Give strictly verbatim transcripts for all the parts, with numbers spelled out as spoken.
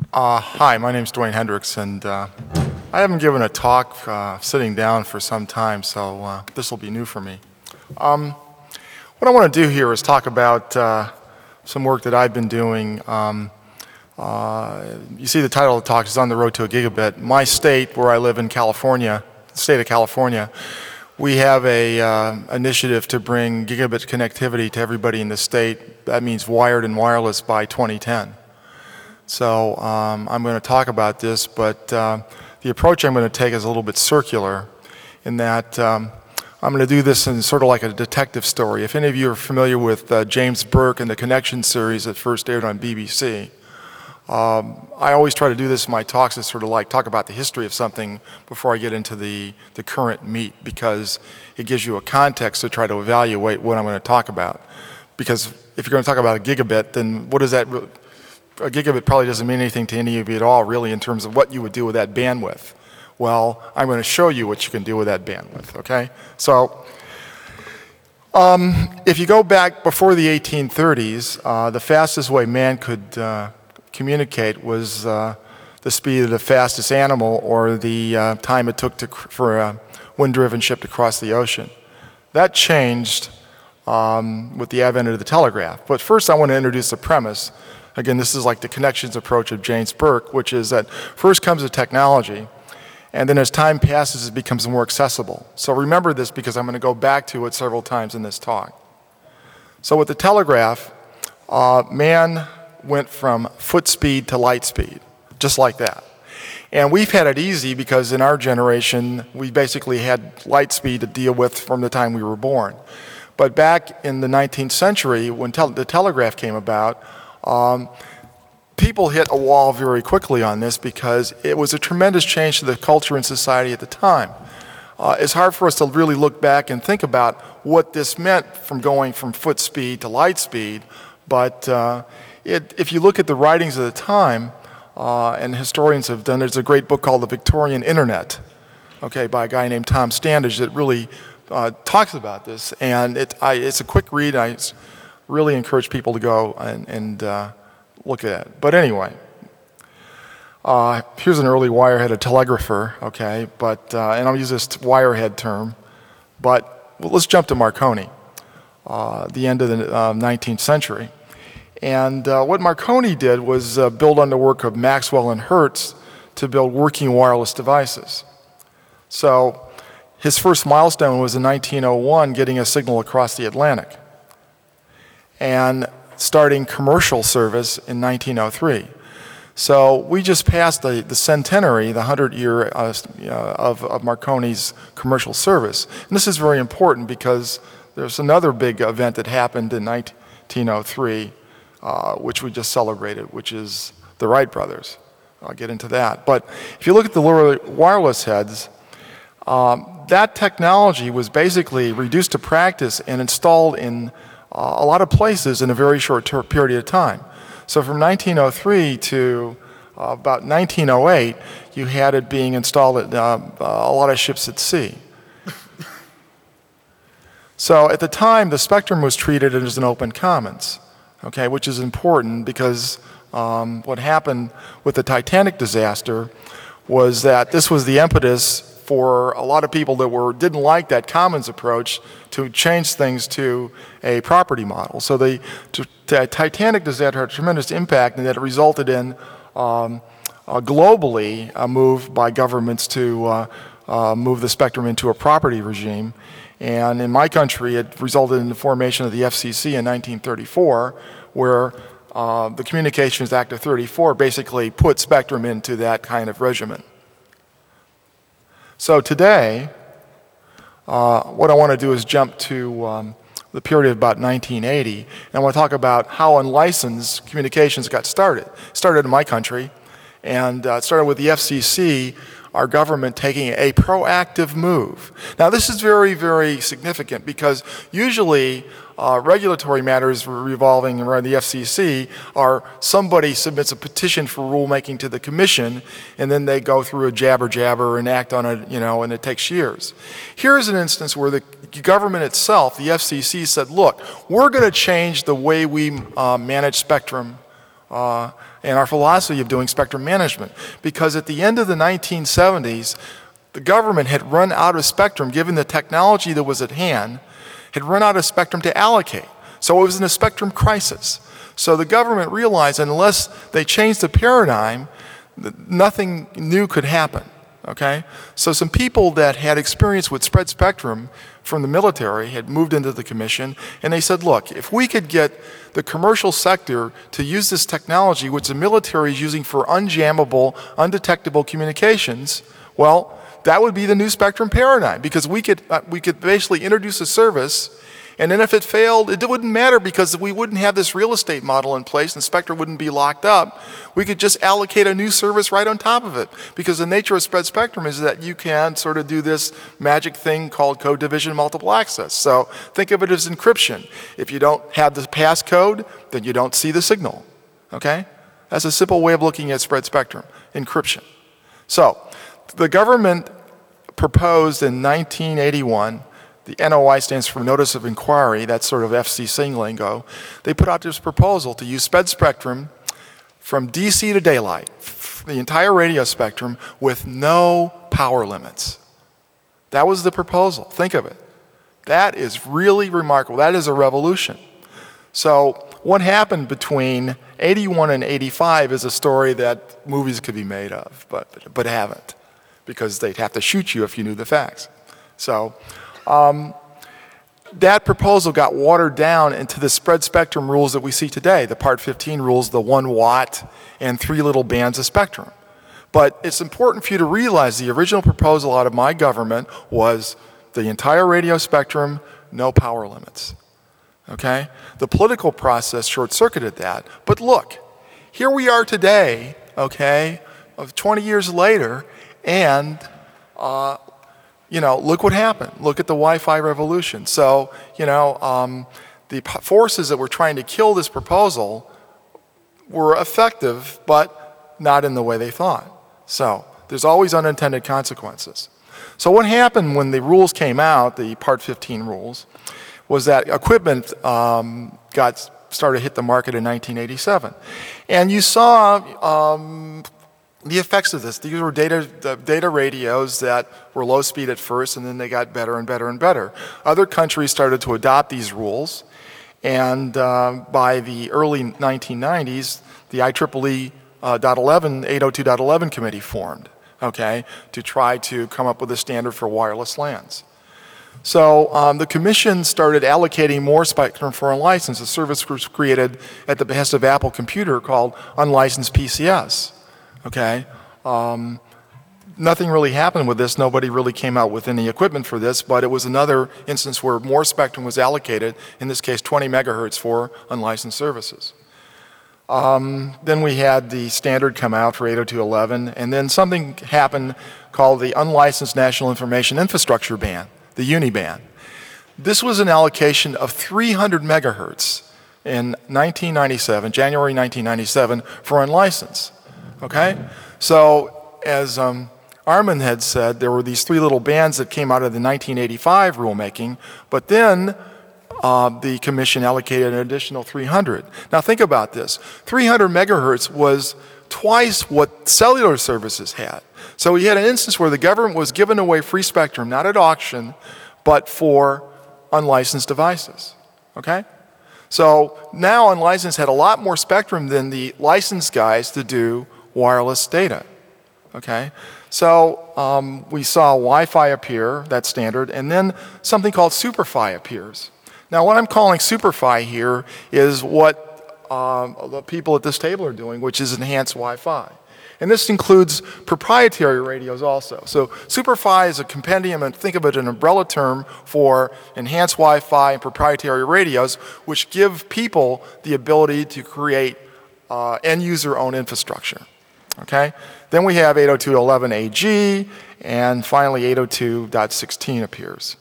Uh, hi, my name is Dwayne Hendricks, and uh, I haven't given a talk uh, sitting down for some time, so uh, this will be new for me. Um, what I want to do here is talk about uh, some work that I've been doing. Um, uh, you see the title of the talk is On the Road to a Gigabit. My state, where I live in California, the state of California, we have a uh, initiative to bring gigabit connectivity to everybody in the state. That means wired and wireless by twenty ten. So um, I'm going to talk about this, but uh, the approach I'm going to take is a little bit circular in that um, I'm going to do this in sort of like a detective story. If any of you are familiar with uh, James Burke and the Connection series that first aired on B B C, um, I always try to do this in my talks to sort of like talk about the history of something before I get into the, the current meat, because it gives you a context to try to evaluate what I'm going to talk about. Because if you're going to talk about a gigabit, then what does that really... A gigabit probably doesn't mean anything to any of you at all, really, in terms of what you would do with that bandwidth. Well, I'm going to show you what you can do with that bandwidth, okay? So, um, if you go back before the eighteen thirties, uh, the fastest way man could uh, communicate was uh, the speed of the fastest animal, or the uh, time it took to, for a wind-driven ship to cross the ocean. That changed um, with the advent of the telegraph. But first I want to introduce the premise. Again, this is like the connections approach of James Burke, which is that first comes the technology, and then as time passes, it becomes more accessible. So remember this, because I'm going to go back to it several times in this talk. So with the telegraph, uh, man went from foot speed to light speed, just like that. And we've had it easy because in our generation, we basically had light speed to deal with from the time we were born. But back in the nineteenth century, when tel the telegraph came about, Um, people hit a wall very quickly on this because it was a tremendous change to the culture and society at the time. Uh, it's hard for us to really look back and think about what this meant from going from foot speed to light speed, but uh, it, if you look at the writings of the time, uh, and historians have done, there's a great book called The Victorian Internet, okay, by a guy named Tom Standage that really uh, talks about this, and it, I, it's a quick read. I really encourage people to go and, and uh, look at it. But anyway, uh, here's an early wirehead, a telegrapher, okay, but, uh, and I'll use this wirehead term, but well, let's jump to Marconi, uh, the end of the uh, nineteenth century. And uh, what Marconi did was uh, build on the work of Maxwell and Hertz to build working wireless devices. So his first milestone was in nineteen oh one, getting a signal across the Atlantic, and starting commercial service in nineteen oh three. So we just passed the, the centenary, the hundred year uh, of, of Marconi's commercial service. And this is very important because there's another big event that happened in nineteen oh three, uh, which we just celebrated, which is the Wright brothers. I'll get into that. But if you look at the wireless heads, um, that technology was basically reduced to practice and installed in Uh, a lot of places in a very short period of time. So from nineteen oh three to uh, about nineteen oh eight, you had it being installed at uh, a lot of ships at sea. So at the time, the spectrum was treated as an open commons, okay, which is important because um, what happened with the Titanic disaster was that this was the impetus for a lot of people that were didn't like that commons approach to change things to a property model. So the, the Titanic disaster had a tremendous impact, and that it resulted in um, uh, globally a move by governments to uh, uh, move the spectrum into a property regime. And in my country, it resulted in the formation of the F C C in nineteen thirty-four, where uh, the Communications Act of thirty-four basically put spectrum into that kind of regimen. So today, uh, what I want to do is jump to um, the period of about nineteen eighty, and I want to talk about how unlicensed communications got started. It started in my country, and uh, it started with the F C C, our government taking a proactive move. Now this is very, very significant because usually uh, regulatory matters revolving around the F C C are somebody submits a petition for rulemaking to the commission, and then they go through a jabber jabber and act on it, you know, and it takes years. Here's an instance where the government itself, the F C C, said, look, we're going to change the way we uh, manage spectrum uh, and our philosophy of doing spectrum management. Because at the end of the nineteen seventies, the government had run out of spectrum, given the technology that was at hand, had run out of spectrum to allocate. So it was in a spectrum crisis. So the government realized unless they changed the paradigm, nothing new could happen, okay? So some people that had experience with spread spectrum from the military had moved into the commission, and they said, look, if we could get the commercial sector to use this technology, which the military is using for unjammable, undetectable communications, well, that would be the new spectrum paradigm, because we could, uh, we could basically introduce a service, and then if it failed, it wouldn't matter, because we wouldn't have this real estate model in place and Spectrum wouldn't be locked up. We could just allocate a new service right on top of it, because the nature of spread spectrum is that you can sort of do this magic thing called code division multiple access. So think of it as encryption. If you don't have the passcode, then you don't see the signal, okay? That's a simple way of looking at spread spectrum, encryption. So the government proposed in nineteen eighty-one, the N O I stands for Notice of Inquiry, that's sort of F C C lingo. They put out this proposal to use spread spectrum from D C to daylight, the entire radio spectrum, with no power limits. That was the proposal. Think of it. That is really remarkable. That is a revolution. So what happened between eighty-one and eighty-five is a story that movies could be made of, but, but haven't, because they'd have to shoot you if you knew the facts. So um, that proposal got watered down into the spread spectrum rules that we see today, the Part fifteen rules, the one watt and three little bands of spectrum. But it's important for you to realize the original proposal out of my government was the entire radio spectrum, no power limits. Okay? The political process short-circuited that. But look, here we are today, okay, of twenty years later, and uh, you know, look what happened. Look at the Wi-Fi revolution. So, you know, um, the forces that were trying to kill this proposal were effective, but not in the way they thought. So there's always unintended consequences. So what happened when the rules came out, the Part fifteen rules, was that equipment um, got started to hit the market in nineteen eighty-seven. And you saw um, the effects of this. These were data, the data radios that were low speed at first, and then they got better and better and better. Other countries started to adopt these rules, and uh, by the early nineteen nineties, the I triple E uh, .eleven, eight oh two dot eleven committee formed, okay, to try to come up with a standard for wireless LANs. So um, the commission started allocating more spectrum for unlicensed. A service was created at the behest of Apple Computer called Unlicensed P C S. Okay, um, nothing really happened with this. Nobody really came out with any equipment for this, but it was another instance where more spectrum was allocated, in this case twenty megahertz for unlicensed services. Um, then we had the standard come out for eight oh two dot eleven, and then something happened called the Unlicensed National Information Infrastructure Ban, the UNIBAN. This was an allocation of three hundred megahertz in nineteen ninety-seven, January nineteen ninety-seven, for unlicensed. Okay? So, as um, Armin had said, there were these three little bands that came out of the nineteen eighty-five rulemaking, but then uh, the commission allocated an additional three hundred. Now think about this. three hundred megahertz was twice what cellular services had. So we had an instance where the government was giving away free spectrum, not at auction, but for unlicensed devices. Okay? So now unlicensed had a lot more spectrum than the licensed guys to do wireless data. Okay? So um, we saw Wi-Fi appear, that standard, and then something called SuperFi appears. Now what I'm calling SuperFi here is what um, the people at this table are doing, which is enhanced Wi-Fi. And this includes proprietary radios also. So SuperFi is a compendium, and think of it as an umbrella term for enhanced Wi-Fi and proprietary radios, which give people the ability to create uh, end-user owned infrastructure. Okay? Then we have eight oh two dot eleven A G, and finally eight oh two dot sixteen appears.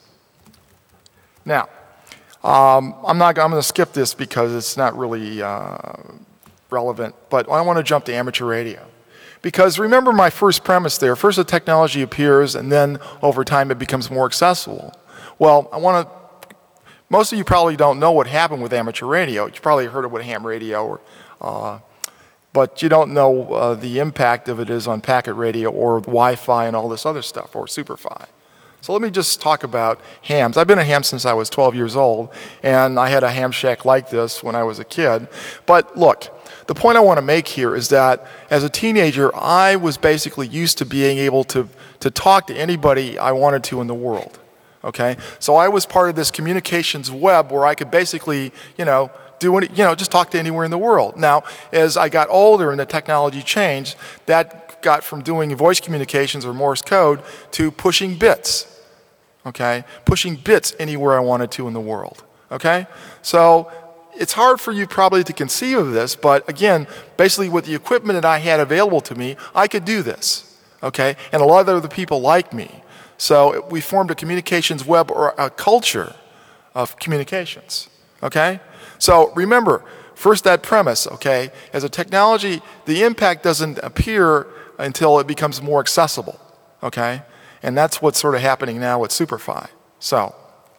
Now, um, I'm not. I'm going to skip this because it's not really uh, relevant. But I want to jump to amateur radio, because remember my first premise there. First, the technology appears, and then over time it becomes more accessible. Well, I want to. Most of you probably don't know what happened with amateur radio. You probably heard of what ham radio or uh, but you don't know uh, the impact of it is on packet radio or Wi-Fi and all this other stuff, or Superfi. So let me just talk about hams. I've been a ham since I was twelve years old, and I had a ham shack like this when I was a kid. But look, the point I want to make here is that as a teenager, I was basically used to being able to, to talk to anybody I wanted to in the world. Okay? So I was part of this communications web where I could basically, you know, do any, you know, just talk to anywhere in the world. Now, as I got older and the technology changed, that got from doing voice communications or Morse code to pushing bits. Okay? Pushing bits anywhere I wanted to in the world. Okay? So it's hard for you probably to conceive of this, but again, basically with the equipment that I had available to me, I could do this. Okay? And a lot of other people like me. So we formed a communications web or a culture of communications. Okay? So remember, first that premise, okay? As a technology, the impact doesn't appear until it becomes more accessible. Okay? And that's what's sort of happening now with Superfi. So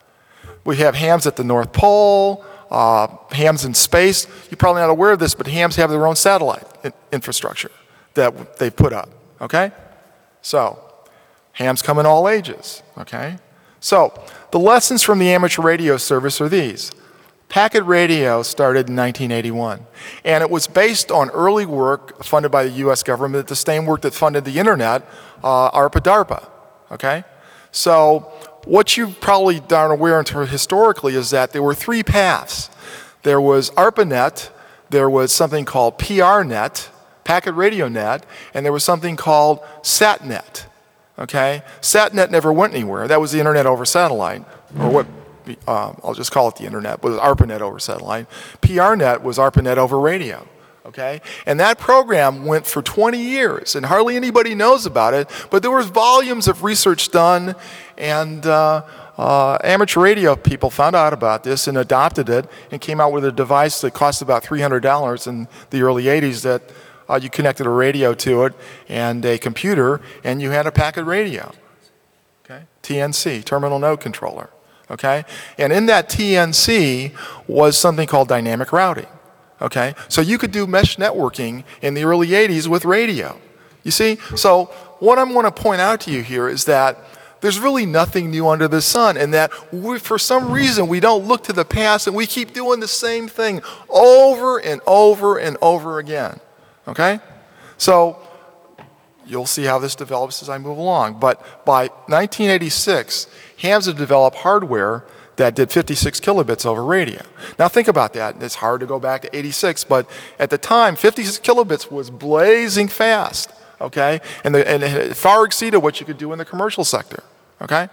we have hams at the North Pole, uh, hams in space. You're probably not aware of this, but hams have their own satellite in infrastructure that they put up. Okay? So hams come in all ages. Okay? So the lessons from the amateur radio service are these. Packet radio started in nineteen eighty-one, and it was based on early work funded by the U S government, the same work that funded the internet, uh, ARPA DARPA, okay? So what you probably aren't aware until historically is that there were three paths. There was ARPANET, there was something called P R net, Packet Radio Net, and there was something called SatNet, okay? SatNet never went anywhere. That was the internet over satellite, or what Uh, I'll just call it the internet, but it was ARPANET over satellite. P R net was ARPANET over radio, okay? And that program went for twenty years, and hardly anybody knows about it, but there was volumes of research done, and uh, uh, amateur radio people found out about this and adopted it and came out with a device that cost about three hundred dollars in the early eighties that uh, you connected a radio to it and a computer, and you had a packet radio, okay? T N C, Terminal Node Controller. Okay? And in that T N C was something called dynamic routing. Okay? So you could do mesh networking in the early eighties with radio. You see? So what I'm going to point out to you here is that there's really nothing new under the sun, and that we, for some reason we don't look to the past and we keep doing the same thing over and over and over again. Okay? So you'll see how this develops as I move along. But by nineteen eighty-six, hams had developed hardware that did fifty-six kilobits over radio. Now think about that. It's hard to go back to eighty-six, but at the time, fifty-six kilobits was blazing fast, okay? And, the, and it far exceeded what you could do in the commercial sector, okay?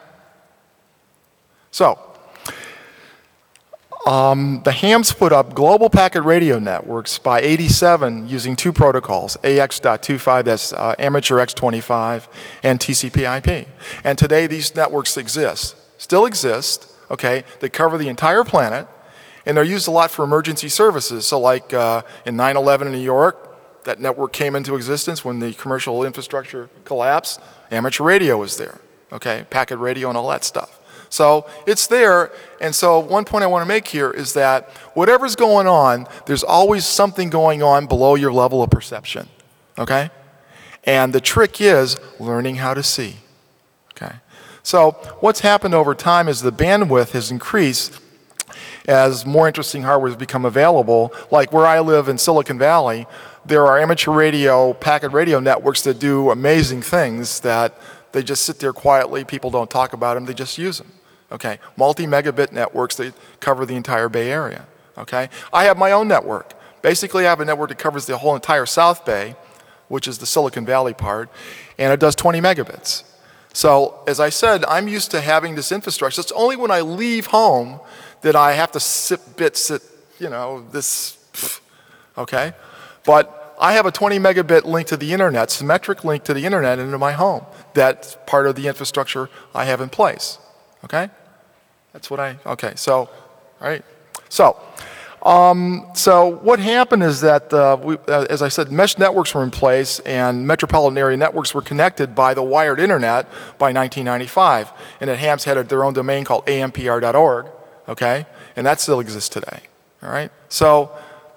So, Um, the hams put up global packet radio networks by eighty-seven using two protocols, A X dot twenty-five, that's uh, Amateur X twenty-five, and T C P I P. And today these networks exist, still exist, okay, they cover the entire planet, and they're used a lot for emergency services. So like uh, in nine eleven in New York, that network came into existence when the commercial infrastructure collapsed. Amateur radio was there, okay, packet radio and all that stuff. So it's there, and so one point I want to make here is that whatever's going on, there's always something going on below your level of perception, okay? And the trick is learning how to see, okay? So what's happened over time is the bandwidth has increased as more interesting hardware has become available. Like where I live in Silicon Valley, there are amateur radio, packet radio networks that do amazing things that they just sit there quietly, people don't talk about them, they just use them. Okay, multi-megabit networks that cover the entire Bay Area, okay? I have my own network. Basically, I have a network that covers the whole entire South Bay, which is the Silicon Valley part, and it does twenty megabits. So, as I said, I'm used to having this infrastructure. It's only when I leave home that I have to sit bits, sit, you know, this, okay? But I have a twenty megabit link to the internet, symmetric link to the internet into my home. That's part of the infrastructure I have in place, okay? That's what I, okay, so, all right. So, um, so what happened is that, uh, we, uh, as I said, mesh networks were in place and metropolitan area networks were connected by the wired internet by nineteen ninety-five. And that hams had their own domain called A M P R dot org, okay? And that still exists today, all right? So,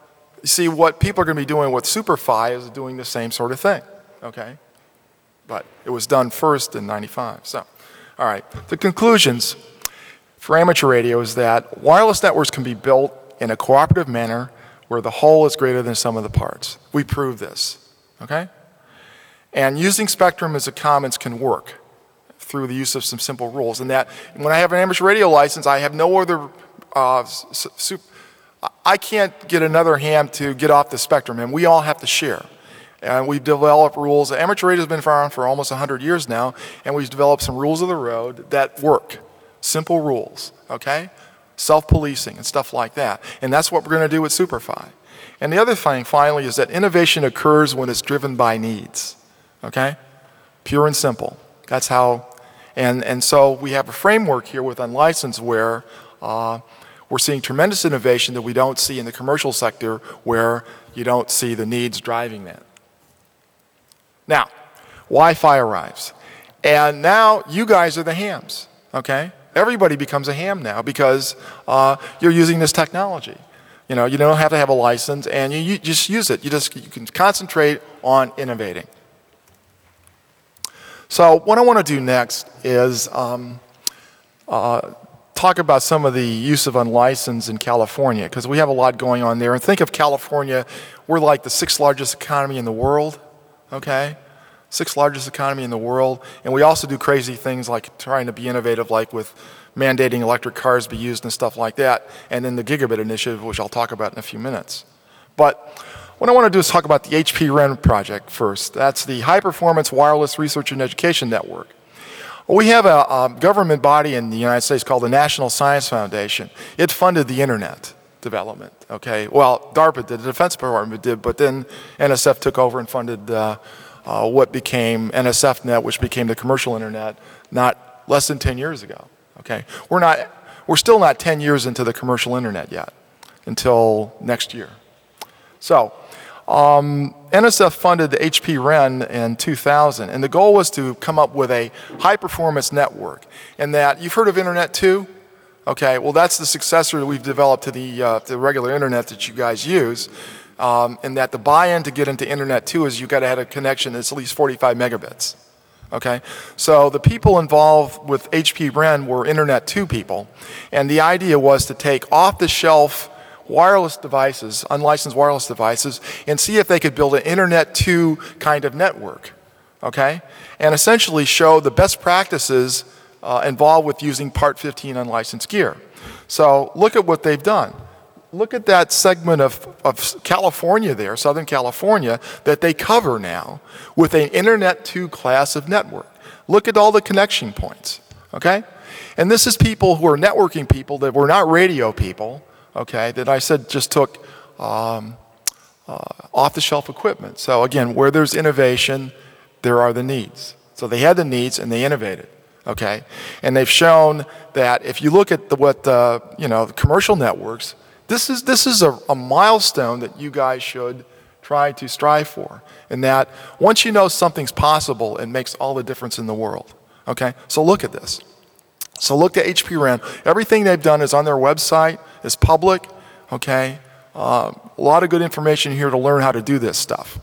You see, what people are going to be doing with SuperPHY is doing the same sort of thing, okay? But it was done first in ninety-five. So, all right, the conclusions for amateur radio is that wireless networks can be built in a cooperative manner where the whole is greater than the sum of the parts. We proved this, okay? And using spectrum as a commons can work through the use of some simple rules. And that when I have an amateur radio license, I have no other, uh, su I can't get another ham to get off the spectrum, and we all have to share. And we've developed rules. Amateur radio has been around for almost one hundred years now, and we've developed some rules of the road that work. Simple rules, okay? Self-policing and stuff like that. And that's what we're going to do with SuperPHY. And the other thing, finally, is that innovation occurs when it's driven by needs, okay? Pure and simple. That's how, and, and so we have a framework here with Unlicensed where uh, we're seeing tremendous innovation that we don't see in the commercial sector where you don't see the needs driving that. Now, Wi-Fi arrives. And now you guys are the hams, okay? Everybody becomes a ham now because uh, you're using this technology. You know, you don't have to have a license, and you, you just use it. You just you can concentrate on innovating. So what I want to do next is um, uh, talk about some of the use of unlicensed in California, because we have a lot going on there. And think of California, we're like the sixth largest economy in the world, okay? Sixth largest economy in the world, and we also do crazy things like trying to be innovative, like with mandating electric cars be used and stuff like that, and then the Gigabit Initiative, which I'll talk about in a few minutes. But what I want to do is talk about the H P R E N project first. That's the High Performance Wireless Research and Education Network. We have a, a government body in the United States called the National Science Foundation. It funded the internet development, okay? Well, DARPA did, the Defense Department did, but then N S F took over and funded uh, Uh, what became N S F net, which became the commercial internet, not less than ten years ago. Okay, we're not, we're still not ten years into the commercial internet yet, until next year. So, um, N S F funded the H P R E N in two thousand, and the goal was to come up with a high-performance network. And that you've heard of Internet two? Okay, well that's the successor that we've developed to the, uh, to the regular internet that you guys use. Um, and that the buy-in to get into Internet two is you've got to have a connection that's at least forty-five megabits. Okay? So the people involved with H P R E N were Internet two people, and the idea was to take off-the-shelf wireless devices, unlicensed wireless devices, and see if they could build an Internet two kind of network. Okay? And essentially show the best practices uh, involved with using Part fifteen unlicensed gear. So look at what they've done. Look at that segment of, of California there, Southern California, that they cover now with an Internet two class of network. Look at all the connection points, okay? And this is people who are networking people that were not radio people, okay, that I said just took um, uh, off-the-shelf equipment. So again, where there's innovation, there are the needs. So they had the needs and they innovated, okay? And they've shown that if you look at the, what the, you know, the commercial networks, This is, this is a, a milestone that you guys should try to strive for. And that once you know something's possible, it makes all the difference in the world. Okay? So look at this. So look at H P R E N. Everything they've done is on their website, is public. Okay? Uh, a lot of good information here to learn how to do this stuff.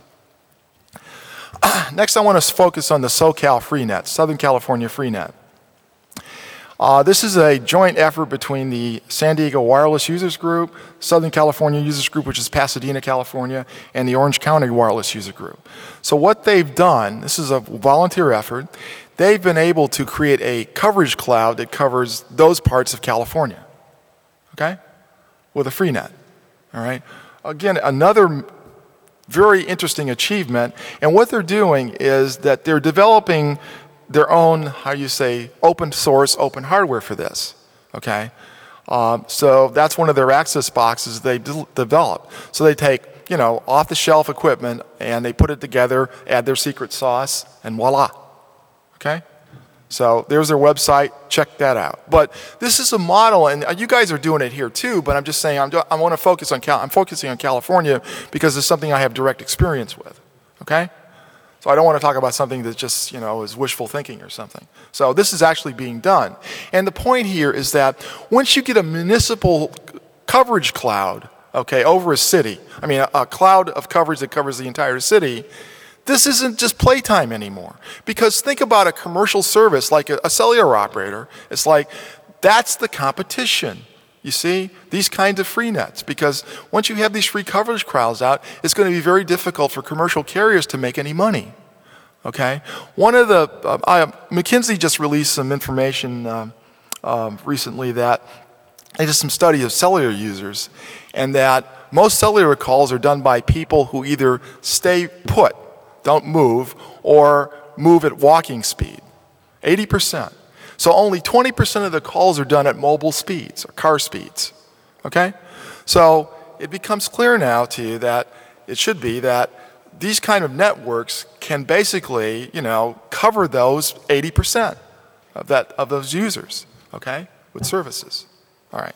Next, I want to focus on the SoCal FreeNet, Southern California FreeNet. Uh, this is a joint effort between the San Diego Wireless Users Group, Southern California Users Group, which is Pasadena, California, and the Orange County Wireless User Group. So what they've done, this is a volunteer effort, they've been able to create a coverage cloud that covers those parts of California, okay, with a FreeNet, all right? Again, another very interesting achievement, and what they're doing is that they're developing their own, how you say, open source, open hardware for this, okay? Um, so that's one of their access boxes they de developed. So they take, you know, off-the-shelf equipment and they put it together, add their secret sauce, and voila, okay? So there's their website, check that out. But this is a model, and you guys are doing it here too, but I'm just saying, I'm, I want to focus on, Cal I'm focusing on California because it's something I have direct experience with, okay? So I don't want to talk about something that just, you know, is wishful thinking or something. So this is actually being done. And the point here is that once you get a municipal coverage cloud, okay, over a city. I mean, a, a cloud of coverage that covers the entire city. This isn't just playtime anymore. Because think about a commercial service like a, a cellular operator. It's like, that's the competition. You see, these kinds of free nets. Because once you have these free coverage clouds out, it's going to be very difficult for commercial carriers to make any money. Okay? One of the, uh, I, McKinsey just released some information um, um, recently that they did some study of cellular users, and that most cellular calls are done by people who either stay put, don't move, or move at walking speed, eighty percent. So only twenty percent of the calls are done at mobile speeds, or car speeds, okay? So it becomes clear now to you that it should be that these kind of networks can basically, you know, cover those eighty percent of, that, of those users, okay, with services. All right.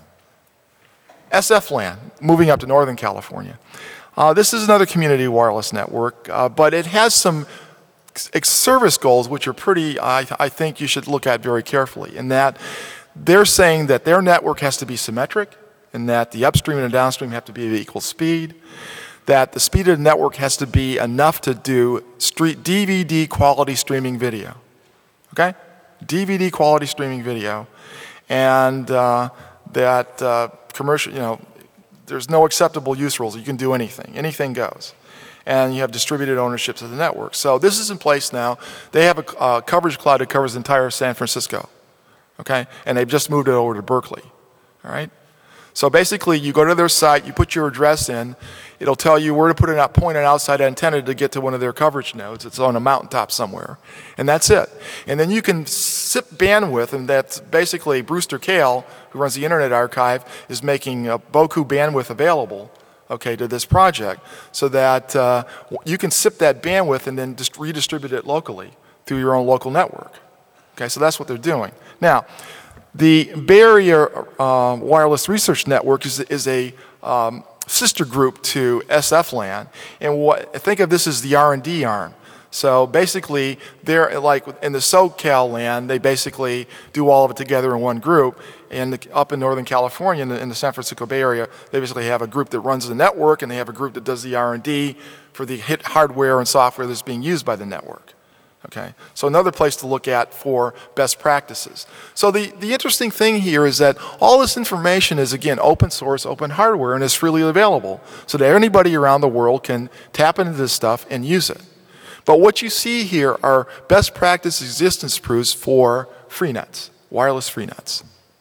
S F LAN, moving up to Northern California. Uh, this is another community wireless network, uh, but it has some service goals which are pretty, I, I think you should look at very carefully, in that they're saying that their network has to be symmetric, and that the upstream and the downstream have to be of equal speed, that the speed of the network has to be enough to do street D V D quality streaming video, okay? D V D quality streaming video, and uh, that uh, commercial, you know, there's no acceptable use rules. You can do anything. Anything goes. And you have distributed ownerships of the network. So this is in place now. They have a uh, coverage cloud that covers the entire San Francisco, okay? And they've just moved it over to Berkeley, all right? So basically, you go to their site, you put your address in, it'll tell you where to put an, point an outside antenna to get to one of their coverage nodes. It's on a mountaintop somewhere, and that's it. And then you can zip bandwidth, and that's basically Brewster Kahle, who runs the Internet Archive, is making a Boku bandwidth available, okay, to this project, so that uh, you can zip that bandwidth and then just redistribute it locally through your own local network. Okay, so that's what they're doing. Now, the Bay Area uh, Wireless Research Network is, is a um, sister group to S F LAN, and what, think of this as the R and D arm. So basically, they're like in the SoCal land, they basically do all of it together in one group. And the, up in Northern California, in the, in the San Francisco Bay Area, they basically have a group that runs the network, and they have a group that does the R and D for the hit hardware and software that's being used by the network. Okay, so another place to look at for best practices. So the, the interesting thing here is that all this information is, again, open source, open hardware, and is freely available, so that anybody around the world can tap into this stuff and use it. But what you see here are best practice existence proofs for freenets, wireless freenets.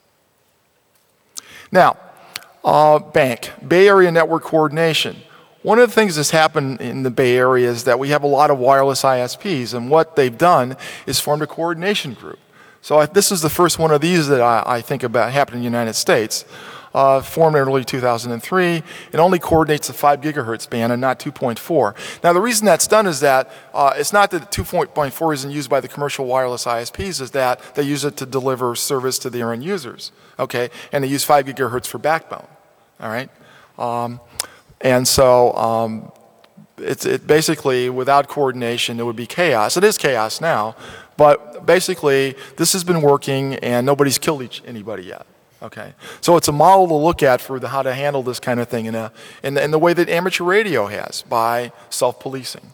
Now, uh, BANC, Bay Area Network Coordination. One of the things that's happened in the Bay Area is that we have a lot of wireless I S Ps, and what they've done is formed a coordination group. So I, this is the first one of these that I, I think about happened in the United States. Uh, formed in early two thousand three. It only coordinates the five gigahertz band and not two point four. Now the reason that's done is that uh, it's not that two point four isn't used by the commercial wireless I S Ps, is that they use it to deliver service to their end users, okay? And they use five gigahertz for backbone, all right? Um, and so um, it's it basically, without coordination, it would be chaos. It is chaos now, but basically this has been working and nobody's killed each, anybody yet. Okay, so it's a model to look at for the, how to handle this kind of thing in, a, in, the, in the way that amateur radio has, by self-policing.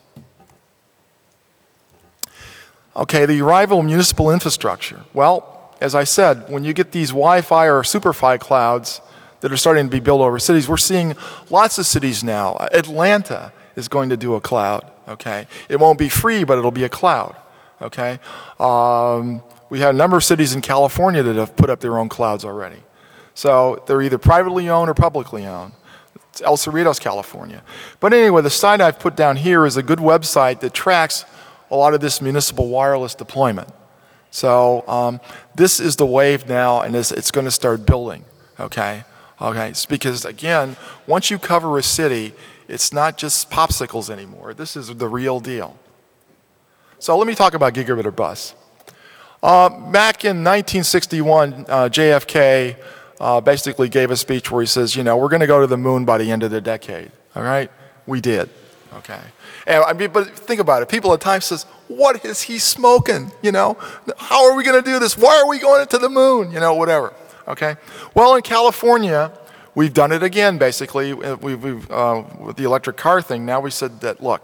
Okay, the arrival of municipal infrastructure. Well, as I said, when you get these Wi-Fi or SuperFi clouds that are starting to be built over cities, we're seeing lots of cities now. Atlanta is going to do a cloud, okay? It won't be free, but it'll be a cloud, okay? Um, We have a number of cities in California that have put up their own clouds already. So they're either privately owned or publicly owned. It's El Cerritos, California. But anyway, the site I've put down here is a good website that tracks a lot of this municipal wireless deployment. So um, this is the wave now, and it's, it's going to start building, okay? Okay, it's because, again, once you cover a city, it's not just popsicles anymore. This is the real deal. So let me talk about gigabit or bus. Uh, back in nineteen sixty-one, uh, J F K uh, basically gave a speech where he says, you know, we're going to go to the moon by the end of the decade. All right? We did. Okay. And I mean, but think about it. People at times says, what is he smoking? You know, how are we going to do this? Why are we going to the moon? You know, whatever. Okay. Well, in California, we've done it again, basically. We've, we've uh, with the electric car thing, now we said that, look,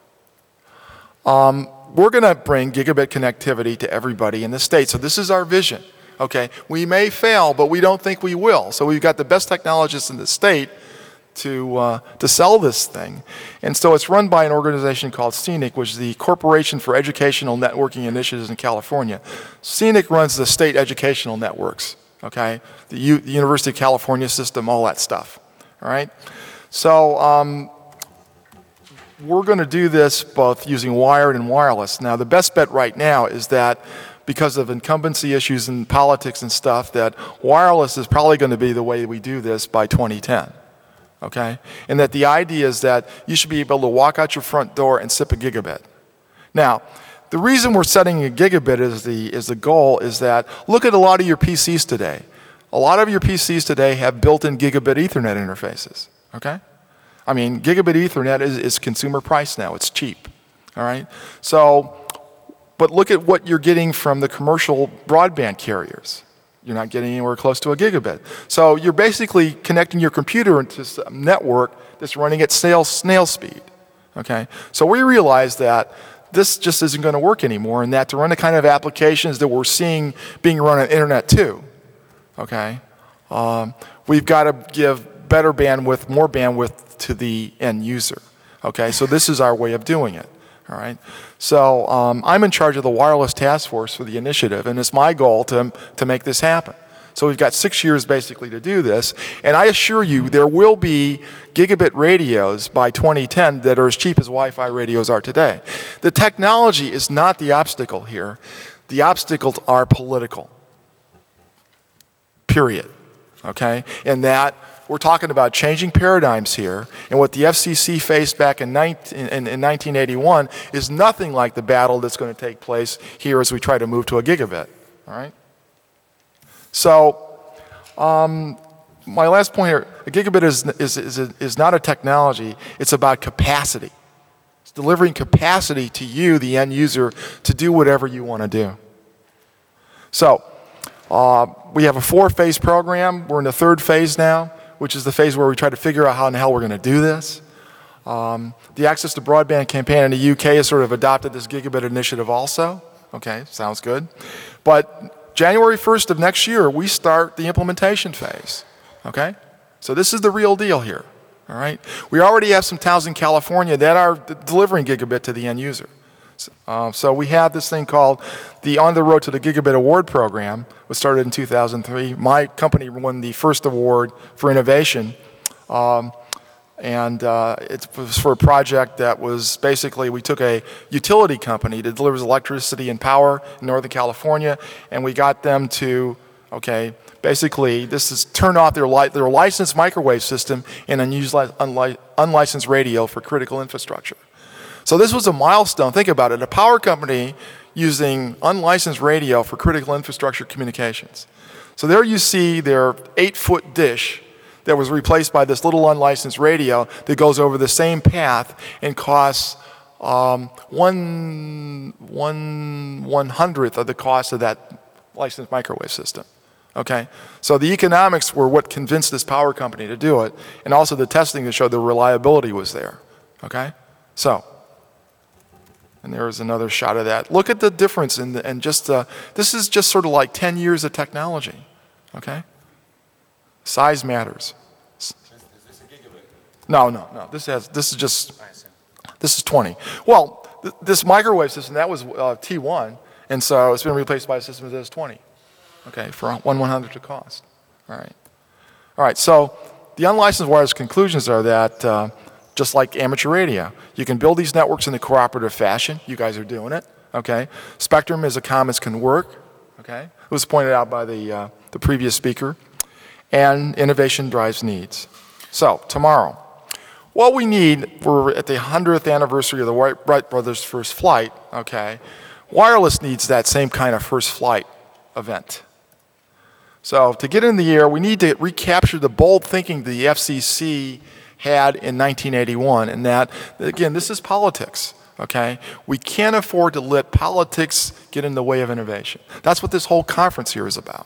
um, we're going to bring gigabit connectivity to everybody in the state. So this is our vision, okay? We may fail, but we don't think we will. So we've got the best technologists in the state to, uh, to sell this thing. And so it's run by an organization called C E N I C, which is the Corporation for Educational Networking Initiatives in California. C E N I C runs the state educational networks, okay? The, U the University of California system, all that stuff, all right? So um, we're going to do this both using wired and wireless. Now, the best bet right now is that because of incumbency issues in politics and stuff, that wireless is probably going to be the way we do this by twenty ten. Okay? And that the idea is that you should be able to walk out your front door and sip a gigabit. Now, the reason we're setting a gigabit as the, as the goal is that look at a lot of your P Cs today. A lot of your P Cs today have built-in gigabit Ethernet interfaces. Okay? I mean, gigabit Ethernet is, is consumer price now. It's cheap. All right? So, but look at what you're getting from the commercial broadband carriers. You're not getting anywhere close to a gigabit. So you're basically connecting your computer into a network that's running at snail, snail speed. Okay? So we realized that this just isn't going to work anymore, and that to run the kind of applications that we're seeing being run on the internet too, okay, um, we've got to give better bandwidth, more bandwidth to the end user. Okay? So this is our way of doing it. All right. So um, I'm in charge of the wireless task force for the initiative, and it's my goal to, to make this happen. So we've got six years basically to do this, and I assure you there will be gigabit radios by twenty ten that are as cheap as Wi-Fi radios are today. The technology is not the obstacle here. The obstacles are political, period. Okay? And that we're talking about changing paradigms here, and what the F C C faced back in, nineteen, in, in nineteen eighty-one is nothing like the battle that's going to take place here as we try to move to a gigabit. All right? So, um, my last point here, a gigabit is, is, is, is not a technology, it's about capacity. It's delivering capacity to you, the end user, to do whatever you want to do. So, uh, we have a four-phase program. We're in the third phase now, which is the phase where we try to figure out how in the hell we're going to do this. Um, the Access to Broadband campaign in the U K has sort of adopted this gigabit initiative also. Okay, sounds good. But January first of next year, we start the implementation phase. Okay? So this is the real deal here. All right? We already have some towns in California that are delivering gigabit to the end user. Uh, so we have this thing called the On the Road to the Gigabit Award Program, which started in two thousand three. My company won the first award for innovation, um, and uh, it was for a project that was basically, we took a utility company that delivers electricity and power in Northern California, and we got them to, okay, basically this is turn off their, li their licensed microwave system and unused unli unlicensed radio for critical infrastructure. So this was a milestone. Think about it. A power company using unlicensed radio for critical infrastructure communications. So there you see their eight-foot dish that was replaced by this little unlicensed radio that goes over the same path and costs um, one, one, one hundredth of the cost of that licensed microwave system. Okay? So the economics were what convinced this power company to do it, and also the testing that showed the reliability was there. Okay? So, and there is another shot of that. Look at the difference in the, and just, uh, this is just sort of like ten years of technology, okay? Size matters. Is this a gigabit? No, no, no, this has, this is just, this is twenty. Well, th this microwave system, that was uh, T one, and so it's been replaced by a system that is twenty, okay, for one one hundredth the cost, all right. All right, so the unlicensed wireless conclusions are that, uh, just like amateur radio, you can build these networks in a cooperative fashion. You guys are doing it, okay? Spectrum as a commons can work, okay? It was pointed out by the, uh, the previous speaker. And innovation drives needs. So, tomorrow, what we need, we're at the hundredth anniversary of the Wright brothers' first flight, okay? Wireless needs that same kind of first flight event. So, to get in the air, we need to recapture the bold thinking the F C C had in nineteen eighty-one, and that, again, this is politics, okay? We can't afford to let politics get in the way of innovation. That's what this whole conference here is about,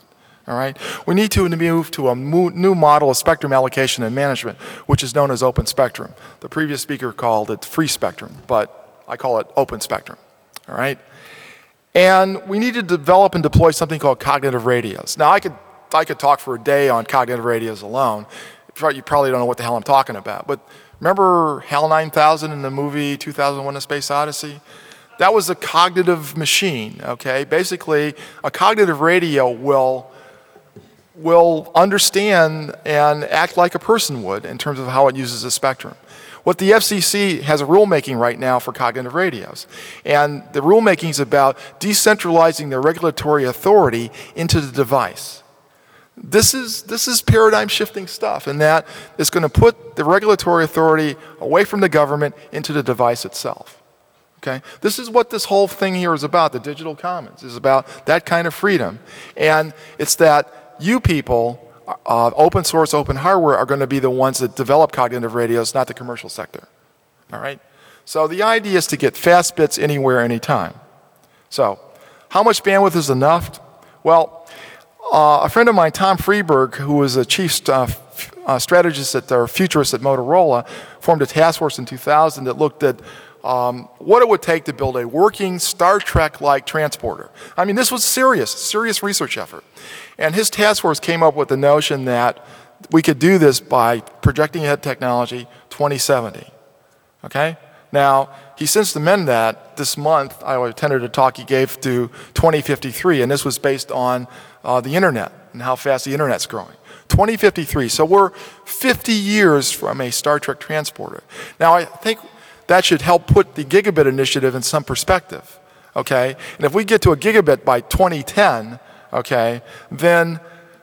All right? We need to move to a mo- new model of spectrum allocation and management, which is known as open spectrum. The previous speaker called it free spectrum, but I call it open spectrum. All right? And we need to develop and deploy something called cognitive radios. Now, I could, I could talk for a day on cognitive radios alone. You probably don't know what the hell I'm talking about. But remember HAL nine thousand in the movie two thousand one: A Space Odyssey? That was a cognitive machine, okay? Basically, a cognitive radio will, will understand and act like a person would in terms of how it uses the spectrum. What the F C C has a rulemaking right now for cognitive radios. And the rulemaking is about decentralizing the regulatory authority into the device. This is, this is paradigm shifting stuff, and that is going to put the regulatory authority away from the government into the device itself. Okay? This is what this whole thing here is about. The digital commons is about that kind of freedom. And it's that you people, uh, open source, open hardware, are going to be the ones that develop cognitive radios, not the commercial sector. All right? So the idea is to get fast bits anywhere, anytime. So how much bandwidth is enough? Well, Uh, a friend of mine, Tom Freeberg, who was a chief st- uh, f- uh, strategist at, or futurist at Motorola, formed a task force in two thousand that looked at um, what it would take to build a working Star Trek-like transporter. I mean, this was serious, serious research effort. And his task force came up with the notion that we could do this by projecting ahead technology twenty seventy. Okay? Now, he since amended that this month. I attended a talk he gave to twenty fifty-three, and this was based on uh, the internet and how fast the internet's growing. twenty fifty-three, so we're fifty years from a Star Trek transporter. Now, I think that should help put the gigabit initiative in some perspective, okay? And if we get to a gigabit by twenty ten, okay, then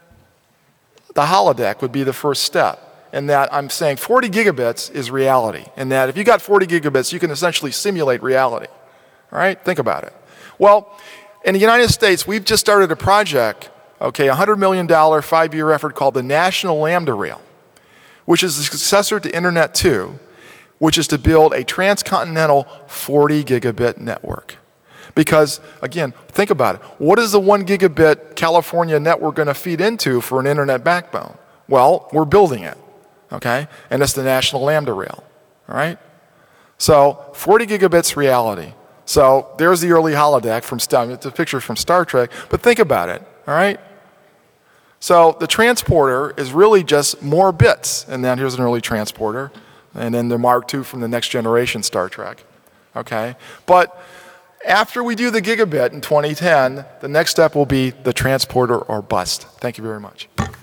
the holodeck would be the first step. And that I'm saying forty gigabits is reality. And that if you got forty gigabits, you can essentially simulate reality. All right? Think about it. Well, in the United States, we've just started a project, okay, a one hundred million dollars five-year effort called the National Lambda Rail, which is the successor to Internet two, which is to build a transcontinental forty gigabit network. Because, again, think about it. What is the one gigabit California network going to feed into for an internet backbone? Well, we're building it. Okay? And it's the National Lambda Rail. All right? So forty gigabits reality. So there's the early holodeck from Star Trek. It's a picture from Star Trek. But think about it. All right? So the transporter is really just more bits. And then here's an early transporter. And then the Mark two from the next generation Star Trek. Okay? But after we do the gigabit in twenty ten, the next step will be the transporter or bust. Thank you very much.